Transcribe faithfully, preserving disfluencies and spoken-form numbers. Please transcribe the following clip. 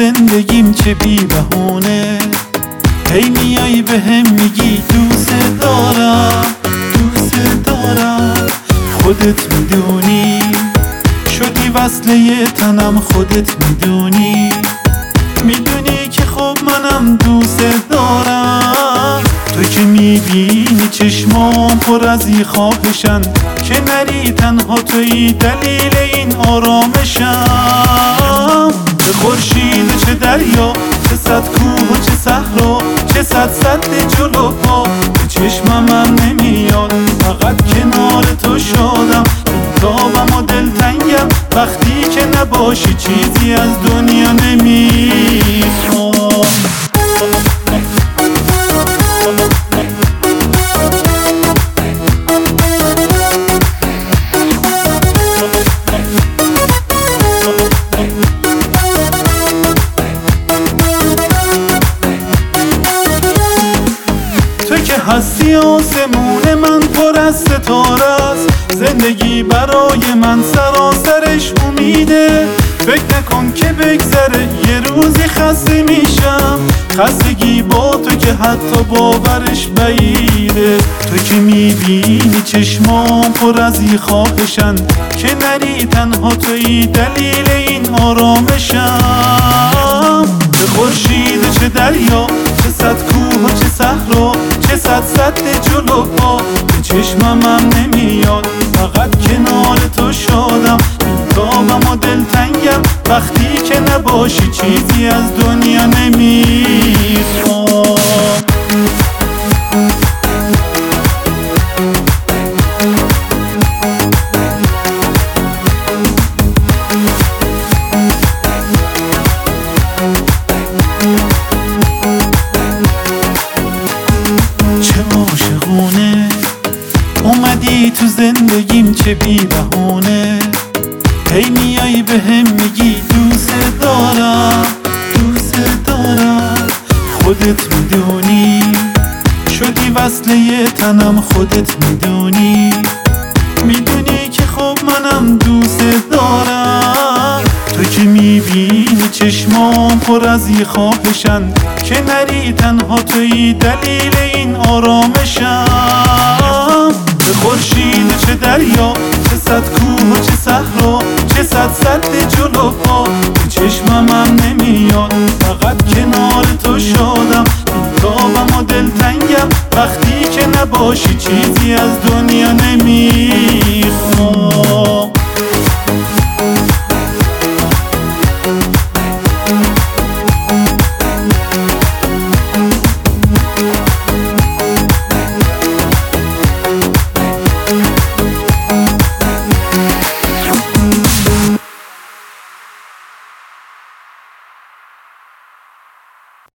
زندگیم چه بی بهونه، هی میای به هم میگی دوست دارم دوست دارم. خودت میدونی شدی وصله تنم، خودت میدونی میدونی که خب منم دوست دارم. تو که میبینی چشمام پر از ی خواهشن، که نری تنها توی دلیل این آرامشم. چه خورشید چه دریا، چه صد کوه و چه صحرا، چه صد سد جلو پا به چشمم هم نمیاد، فقط کنار تو شادم. بیتابم و دلتنگم وقتی که نباشی، چیزی از دنیا نمیخوام. تو که هستی آسمون من پر از ستاره است، زندگی برای من سراسرش امیده. فکر نکن که بگذره یه روزی خسته میشم، خستگی با تو که حتی باورش بعیده. تو که میبینی چشمام پر از ی خواهشن، که نری تنها توی دلیل این آرامشم. چه خورشید چه دریا، چه صد کوه و چه صحرا، چه صد سد جلو پا به چشمم هم نمیاد، فقط کنار تو شادم. بیتابم و دلتنگم وقتی که نباشی، چیزی از دنیا نمیخوام. چه عاشقونه اومدی تو زندگیم، چه بی بهونه، هی میای به هم میگی دوست دارم دوست دارم. خودت میدونی شدی وصله تنم، خودت میدونی میدونی که خب منم دوست دارم. تو که میبینی چشمام پر از ی خواهشن، که نری تنها توی دلیل این آرامشم. چه خورشید چه دریا، چه صد کوه و چه صحرا، چه صد سد